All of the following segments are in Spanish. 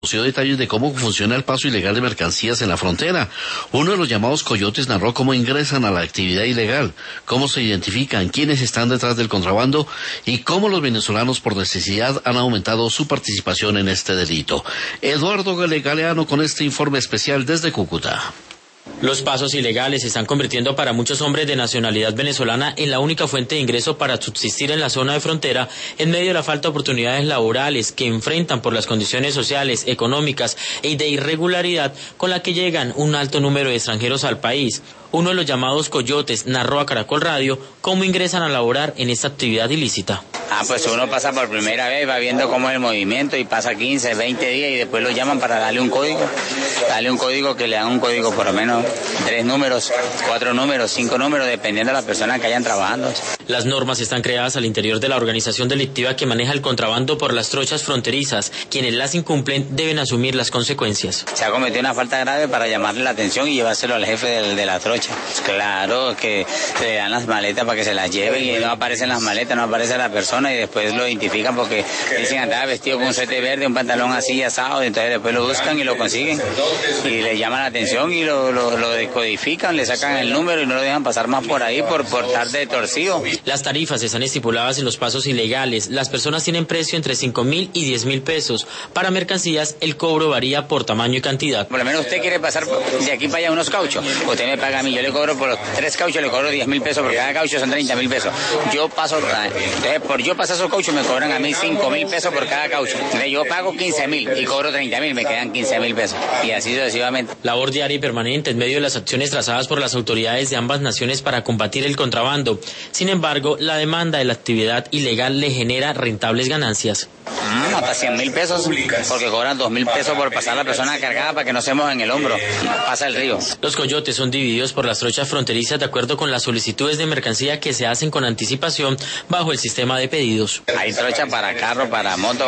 conoció detalles de cómo funciona el paso ilegal de mercancías en la frontera. Uno de los llamados coyotes narró cómo ingresan a la actividad ilegal, cómo se identifican, quiénes están detrás del contrabando y cómo los venezolanos por necesidad han aumentado su participación en este delito. Eduardo Galeano con este informe especial desde Cúcuta. Los pasos ilegales se están convirtiendo para muchos hombres de nacionalidad venezolana en la única fuente de ingreso para subsistir en la zona de frontera en medio de la falta de oportunidades laborales que enfrentan por las condiciones sociales, económicas y de irregularidad con la que llegan un alto número de extranjeros al país. Uno de los llamados coyotes narró a Caracol Radio cómo ingresan a laborar en esta actividad ilícita. Pues uno pasa por primera vez, va viendo cómo es el movimiento y pasa 15, 20 días y después lo llaman para darle un código que le dan un código por lo menos 3 números, 4 números, 5 números, dependiendo de la persona que hayan trabajando. Las normas están creadas al interior de la organización delictiva que maneja el contrabando por las trochas fronterizas. Quienes las incumplen deben asumir las consecuencias. Se ha cometido una falta grave para llamarle la atención y llevárselo al jefe de la trocha. Claro que se le dan las maletas para que se las lleven y no aparecen las maletas, no aparece la persona y después lo identifican porque dicen andaba vestido con un suéter verde, un pantalón así asado, y entonces después lo buscan y lo consiguen y le llaman la atención y lo decodifican, le sacan el número y no lo dejan pasar más por ahí por tarde torcido. Las tarifas están estipuladas en los pasos ilegales. Las personas tienen precio entre 5.000 y 10.000 pesos. Para mercancías el cobro varía por tamaño y cantidad. Por lo menos usted quiere pasar de aquí para allá unos cauchos, usted me paga a mí, yo le cobro por los 3 cauchos, le cobro 10.000 pesos, por cada caucho son 30.000 pesos. Yo paso, entonces por yo pasar esos cauchos me cobran a mí 5.000 pesos por cada caucho. Entonces yo pago 15.000 y cobro 30.000, me quedan 15.000 pesos. Y así sucesivamente. Labor diaria y permanente en medio de las acciones trazadas por las autoridades de ambas naciones para combatir el contrabando. Sin embargo, la demanda de la actividad ilegal le genera rentables ganancias. Hasta 100.000 pesos, porque cobran 2.000 pesos por pasar la persona cargada para que no se moje en el hombro. Pasa el río. Los coyotes son divididos por las trochas fronterizas de acuerdo con las solicitudes de mercancía que se hacen con anticipación bajo el sistema de pedidos. Hay trochas para carro, para moto,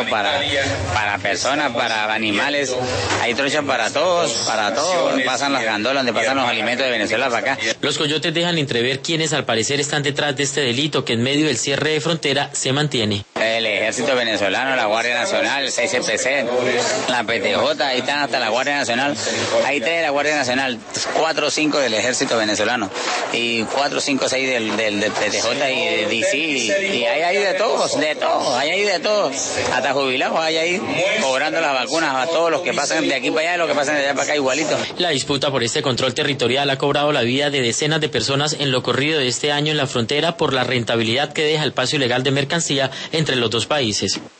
para personas, para animales. Hay trochas para todos. Pasan las gandolas donde pasan los alimentos de Venezuela para acá. Los coyotes dejan entrever quienes al parecer están detrás de este delito que en medio del cierre de frontera se mantiene. El Ejército Venezolano, la Guardia Nacional, el 6CPC, la PTJ, ahí están hasta la Guardia Nacional. Hay 3 de la Guardia Nacional, 4 o 5 del Ejército Venezolano y 4, 5, 6 del PTJ y de DC y hay de todos, hay de todos, hasta jubilados hay ahí cobrando las vacunas a todos los que pasan de aquí para allá y los que pasan de allá para acá igualito. La disputa por este control territorial ha cobrado la vida de decenas de personas en lo corrido de este año en la frontera por la rentabilidad que deja el paso ilegal de mercancía entre los dos países.